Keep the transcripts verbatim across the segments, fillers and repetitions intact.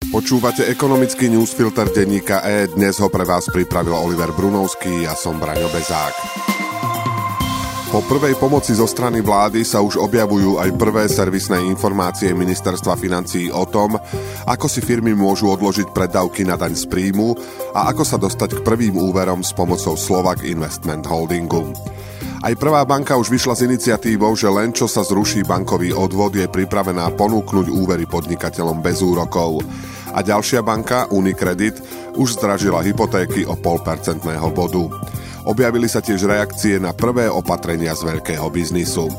Počúvate ekonomický newsfilter denníka E, dnes ho pre vás pripravil Oliver Brunovský, ja som Braňo Bezák. Po prvej pomoci zo strany vlády sa už objavujú aj prvé servisné informácie ministerstva financií o tom, ako si firmy môžu odložiť preddavky na daň z príjmu a ako sa dostať k prvým úverom s pomocou Slovak Investment Holdingu. Aj prvá banka už vyšla s iniciatívou, že len čo sa zruší bankový odvod, je pripravená ponúknuť úvery podnikateľom bez úrokov. A ďalšia banka, Unicredit, už zdražila hypotéky o pol percentného bodu. Objavili sa tiež reakcie na prvé opatrenia z veľkého biznisu.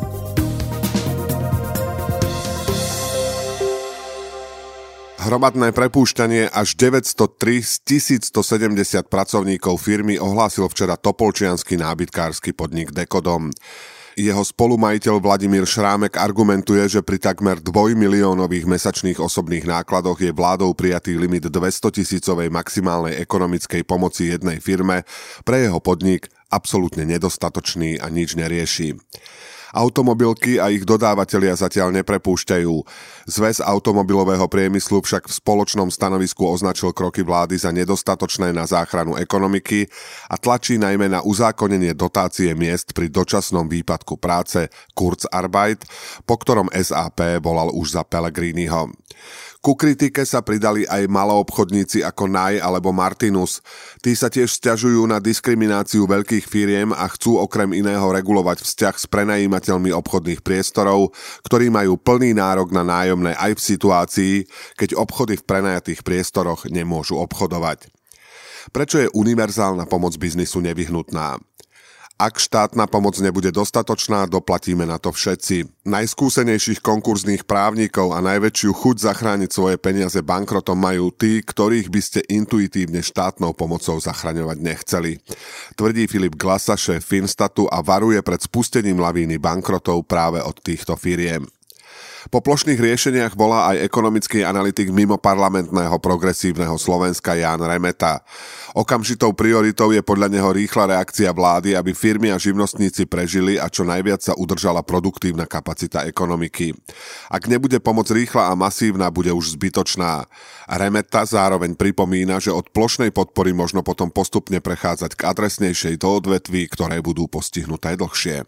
Hromadné prepúšťanie až deväťstotri z tisícstosedemdesiat pracovníkov firmy ohlásil včera topolčiansky nábytkársky podnik Dekodom. Jeho spolumajiteľ Vladimír Šrámek argumentuje, že pri takmer dvojmiliónových mesačných osobných nákladoch je vládou prijatý limit dvestotisícovej maximálnej ekonomickej pomoci jednej firme pre jeho podnik absolútne nedostatočný a nič nerieši. Automobilky a ich dodávateľia zatiaľ neprepúšťajú. Zväz automobilového priemyslu však v spoločnom stanovisku označil kroky vlády za nedostatočné na záchranu ekonomiky a tlačí najmä na uzákonenie dotácie miest pri dočasnom výpadku práce Kurzarbeit, po ktorom es á pé volal už za Pellegriniho. Ku kritike sa pridali aj maloobchodníci ako Naj alebo Martinus. Tí sa tiež sťažujú na diskrimináciu veľkých firiem a chcú okrem iného regulovať vzťah s prenajímateľmi obchodných priestorov, ktorí majú plný nárok na nájomné aj v situácii, keď obchody v prenajatých priestoroch nemôžu obchodovať. Prečo je univerzálna pomoc biznisu nevyhnutná? Ak štátna pomoc nebude dostatočná, doplatíme na to všetci. Najskúsenejších konkurzných právnikov a najväčšiu chuť zachrániť svoje peniaze bankrotom majú tí, ktorých by ste intuitívne štátnou pomocou zachraňovať nechceli. Tvrdí Filip Glasa, šéf Finstatu, a varuje pred spustením lavíny bankrotov práve od týchto firiem. Po plošných riešeniach volá aj ekonomický analytik mimoparlamentného progresívneho Slovenska Ján Remeta. Okamžitou prioritou je podľa neho rýchla reakcia vlády, aby firmy a živnostníci prežili a čo najviac sa udržala produktívna kapacita ekonomiky. Ak nebude pomoc rýchla a masívna, bude už zbytočná. Remeta zároveň pripomína, že od plošnej podpory možno potom postupne prechádzať k adresnejšej do odvetví, ktoré budú postihnuté dlhšie.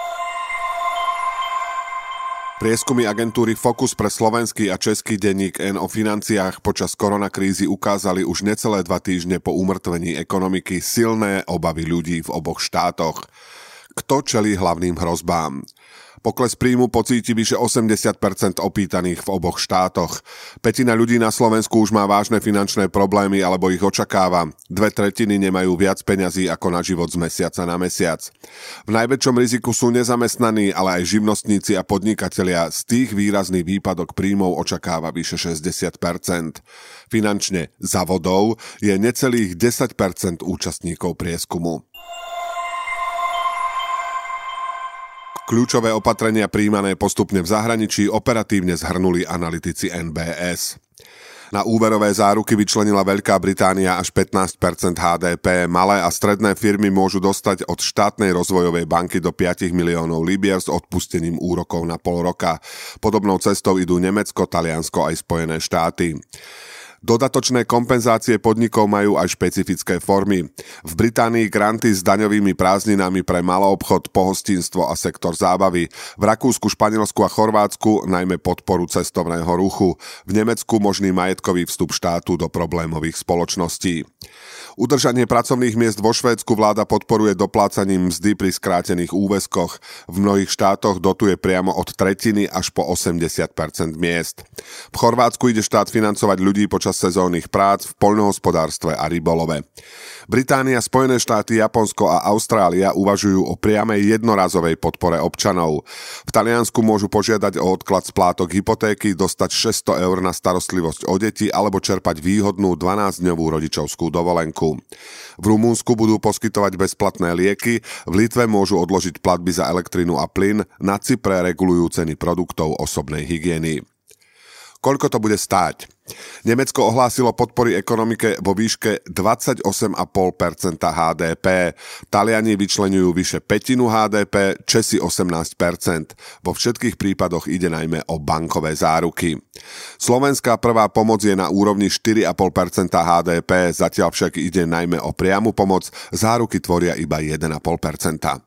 Prieskumy agentúry Focus pre slovenský a český denník N o financiách počas koronakrízy ukázali už necelé dva týždne po umrtvení ekonomiky silné obavy ľudí v oboch štátoch. Kto čelí hlavným hrozbám? Pokles príjmu pocíti vyše osemdesiat percent opýtaných v oboch štátoch. Pätina ľudí na Slovensku už má vážne finančné problémy alebo ich očakáva. Dve tretiny nemajú viac peňazí ako na život z mesiaca na mesiac. V najväčšom riziku sú nezamestnaní, ale aj živnostníci a podnikatelia. Z tých výrazný výpadok príjmov očakáva vyše šesťdesiat percent. Finančne za vodou je necelých desať percent účastníkov prieskumu. Kľúčové opatrenia prijímané postupne v zahraničí operatívne zhrnuli analytici en bé es. Na úverové záruky vyčlenila Veľká Británia až pätnásť percent há dé pé. Malé a stredné firmy môžu dostať od štátnej rozvojovej banky do päť miliónov libier s odpustením úrokov na pol roka. Podobnou cestou idú Nemecko, Taliansko aj Spojené štáty. Dodatočné kompenzácie podnikov majú aj špecifické formy. V Británii granty s daňovými prázdninami pre maloobchod, pohostinstvo a sektor zábavy. V Rakúsku, Španielsku a Chorvátsku najmä podporu cestovného ruchu. V Nemecku možný majetkový vstup štátu do problémových spoločností. Udržanie pracovných miest vo Švédsku vláda podporuje doplácaním mzdy pri skrátených úväzkoch. V mnohých štátoch dotuje priamo od tretiny až po osemdesiat percent miest. V Chorvátsku ide štát financovať ľudí počas sezónnych prác v poľnohospodárstve a rybolove. Británia, Spojené štáty, Japonsko a Austrália uvažujú o priamej jednorazovej podpore občanov. V Taliansku môžu požiadať o odklad splátok hypotéky, dostať šesťsto eur na starostlivosť o deti alebo čerpať výhodnú dvanásťdňovú rodičovskú dovolenku. V Rumunsku budú poskytovať bezplatné lieky, v Litve môžu odložiť platby za elektrinu a plyn, na Cypre regulujú ceny produktov osobnej hygieny. Koľko to bude stáť? Nemecko ohlásilo podpory ekonomike vo výške dvadsaťosem celá päť percenta há dé pé, Taliani vyčleňujú vyše pätinu há dé pé, Česi osemnásť percent. Vo všetkých prípadoch ide najmä o bankové záruky. Slovenská prvá pomoc je na úrovni štyri celá päť percenta há dé pé, zatiaľ však ide najmä o priamu pomoc, záruky tvoria iba jeden celá päť percenta.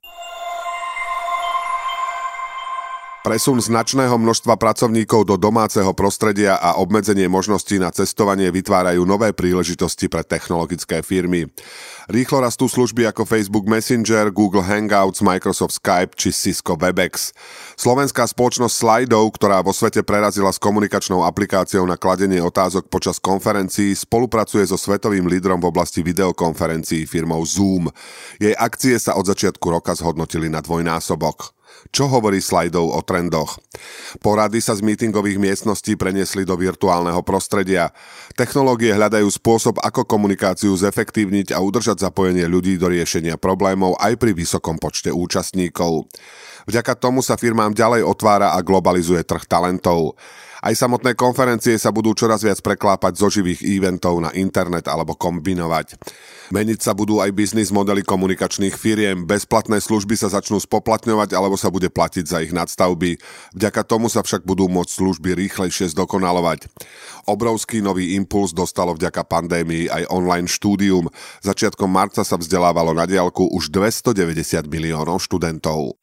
Presun značného množstva pracovníkov do domáceho prostredia a obmedzenie možností na cestovanie vytvárajú nové príležitosti pre technologické firmy. Rýchlo rastú služby ako Facebook Messenger, Google Hangouts, Microsoft Skype či Cisco Webex. Slovenská spoločnosť Slido, ktorá vo svete prerazila s komunikačnou aplikáciou na kladenie otázok počas konferencií, spolupracuje so svetovým lídrom v oblasti videokonferencií firmou Zoom. Jej akcie sa od začiatku roka zhodnotili na dvojnásobok. Čo hovorí Slido o trendoch? Porady sa z meetingových miestností preniesli do virtuálneho prostredia. Technológie hľadajú spôsob, ako komunikáciu zefektívniť a udržať zapojenie ľudí do riešenia problémov aj pri vysokom počte účastníkov. Vďaka tomu sa firmám ďalej otvára a globalizuje trh talentov. Aj samotné konferencie sa budú čoraz viac preklápať zo živých eventov na internet alebo kombinovať. Meniť sa budú aj biznis modely komunikačných firiem, bezplatné služby sa začnú spoplatňovať alebo sa bude platiť za ich nadstavby. Vďaka tomu sa však budú môcť služby rýchlejšie zdokonalovať. Obrovský nový impuls dostalo vďaka pandémii aj online štúdium. Začiatkom marca sa vzdelávalo na diaľku už dvestodeväťdesiat miliónov študentov.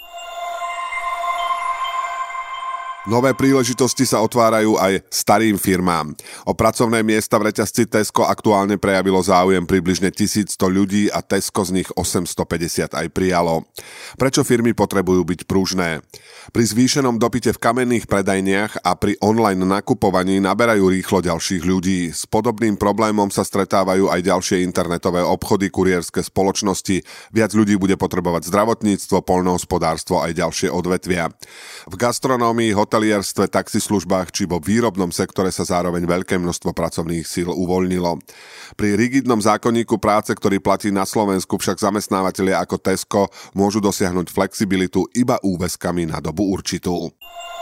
Nové príležitosti sa otvárajú aj starým firmám. O pracovné miesta v reťazci Tesco aktuálne prejavilo záujem približne tisícsto ľudí a Tesco z nich osemstopäťdesiat aj prijalo. Prečo firmy potrebujú byť pružné? Pri zvýšenom dopyte v kamenných predajniach a pri online nakupovaní naberajú rýchlo ďalších ľudí. S podobným problémom sa stretávajú aj ďalšie internetové obchody, kurierské spoločnosti. Viac ľudí bude potrebovať zdravotníctvo, poľnohospodárstvo aj ďalšie odvetvia. V gastronómii, hotelierstve, taxislužbách či vo výrobnom sektore sa zároveň veľké množstvo pracovných síl uvoľnilo. Pri rigidnom zákonníku práce, ktorý platí na Slovensku, však zamestnávateľia ako Tesco môžu dosiahnuť flexibilitu iba úväzkami na dobu určitú.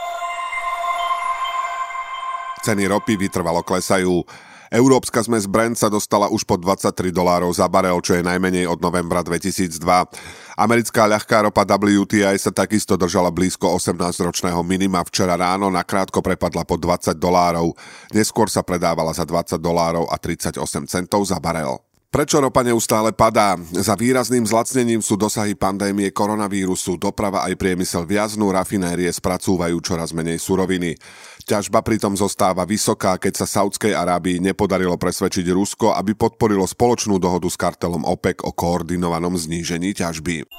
Ceny ropy vytrvalo klesajú. Európska zmes Brent sa dostala už po dvadsaťtri dolárov za barel, čo je najmenej od novembra dvetisícdva. Americká ľahká ropa dubľú té í sa takisto držala blízko osemnásťročného minima. Včera ráno nakrátko prepadla po dvadsať dolárov. Neskôr sa predávala za dvadsať dolárov a tridsaťosem centov za barel. Prečo ropa neustále padá? Za výrazným zlacnením sú dosahy pandémie koronavírusu, doprava aj priemysel viaznú, rafinérie spracúvajú čoraz menej suroviny. Ťažba pritom zostáva vysoká, keď sa Saudskej Arábii nepodarilo presvedčiť Rusko, aby podporilo spoločnú dohodu s kartelom OPEC o koordinovanom znížení ťažby.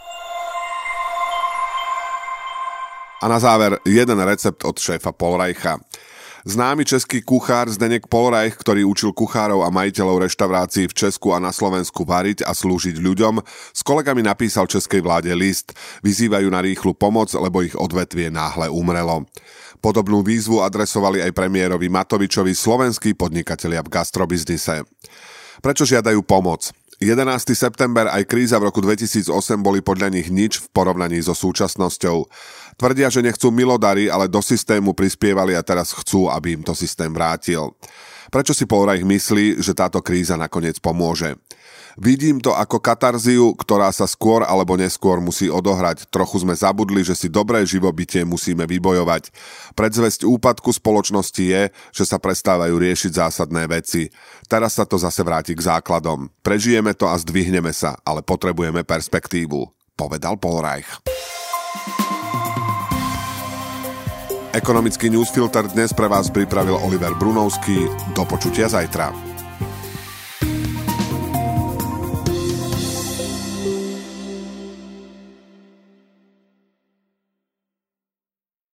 A na záver jeden recept od šéfa Polreicha. Známy český kuchár Zdeněk Polreich, ktorý učil kuchárov a majiteľov reštaurácií v Česku a na Slovensku variť a slúžiť ľuďom, s kolegami napísal českej vláde list. Vyzývajú na rýchlu pomoc, lebo ich odvetvie náhle umrelo. Podobnú výzvu adresovali aj premiérovi Matovičovi slovenskí podnikatelia v gastrobiznise. Prečo žiadajú pomoc? jedenásteho september aj kríza v roku dvetisícosem boli podľa nich nič v porovnaní so súčasnosťou. Tvrdia, že nechcú milodary, ale do systému prispievali a teraz chcú, aby im to systém vrátil. Prečo si Polreich myslí, že táto kríza nakoniec pomôže? Vidím to ako katarziu, ktorá sa skôr alebo neskôr musí odohrať. Trochu sme zabudli, že si dobré živobytie musíme vybojovať. Predzvesť úpadku spoločnosti je, že sa prestávajú riešiť zásadné veci. Teraz sa to zase vráti k základom. Prežijeme to a zdvihneme sa, ale potrebujeme perspektívu, povedal Polreich. Ekonomický newsfilter dnes pre vás pripravil Oliver Brunovský. Do počutia zajtra.